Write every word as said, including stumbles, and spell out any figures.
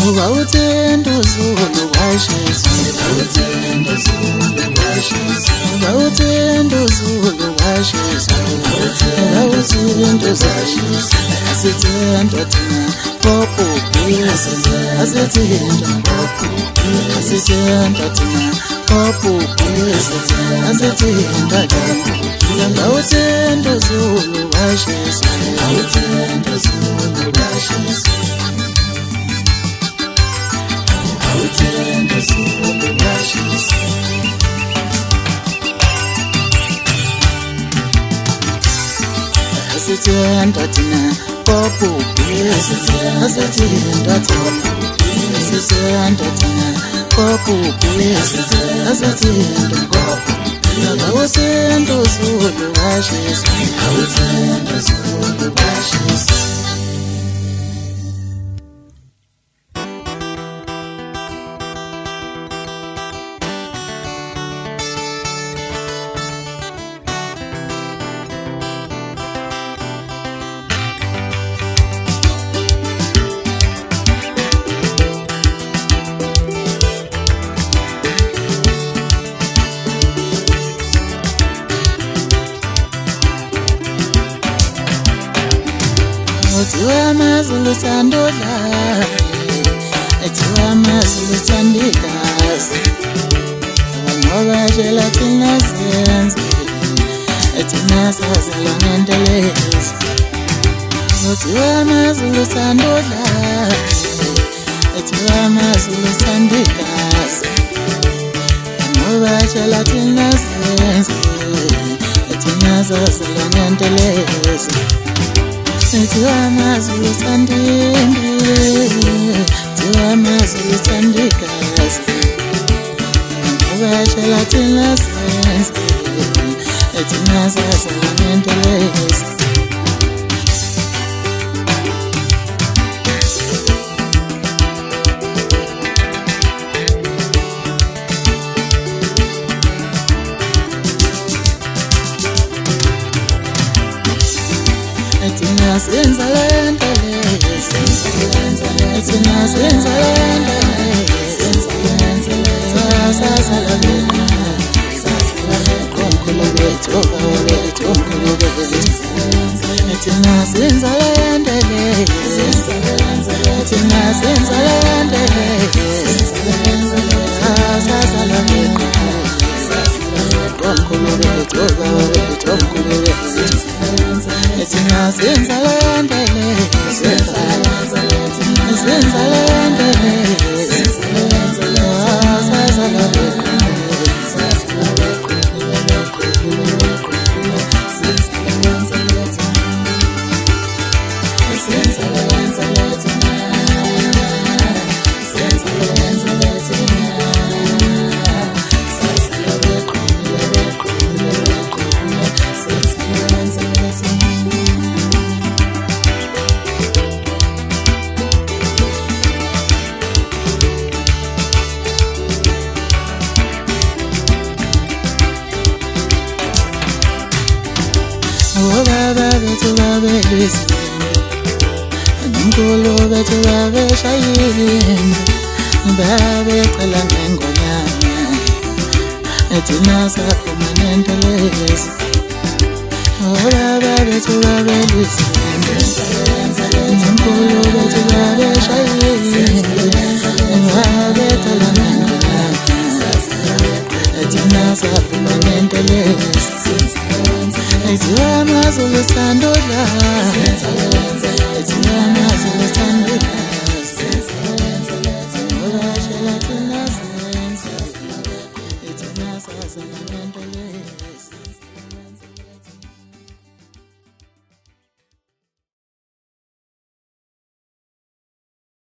Bawuthanda uZulu washisa, bawuthanda uZulu washisa, bawuthanda uZulu washisa, bawuthanda washisa. Asithanda thina popo, asithanda popo, asithanda thina popo, asithanda popo. Bawuthanda uZulu washisa, bawuthanda uZulu washisa. Bawuthanda uZulu washisa. Asithanda thina popo, asithanda thina popo, asithanda thina popo, asithanda popo. Bawuthanda uZulu washisa, bawuthanda uZulu washisa. Tiwa mazulu sandola, tiwa mazulu sandikas. Wangoba jela tina senzi, tina sazela nendelez. Tiwa mazulu sandola, tiwa mazulu sandikas. Wangoba jela tina senzi, tina sazela nendelez. Tiwa mazulu sandimbi, tiwa mazulu sandikas. Ngabashala tina sensi, tina sazela nendelez. Tina senza lentele, senza lentele, tina senza lentele, senza lentele, senza lentele, konkolo beto, beto, konkolo beto. Tina senza lentele, senza lentele, tina senza lentele, senza lentele, senza lentele, konkolo beto, beto, konkolo beto. Tina senza lentele, senza lentele, senza lentele, senza lentele, senza lentele. Oh baba betu babe listening, Nkulu betu babe shayin, babe cala ngengonyama, tina saphuma nentelezi. Oh baba betu babe listening, Nkulu betu babe shayin, babe cala ngengonyama, tina saphuma nentelezi. Tiwa mazulu sandola, tiwa mazulu sandola, ola jela tina sensi, tina sensi.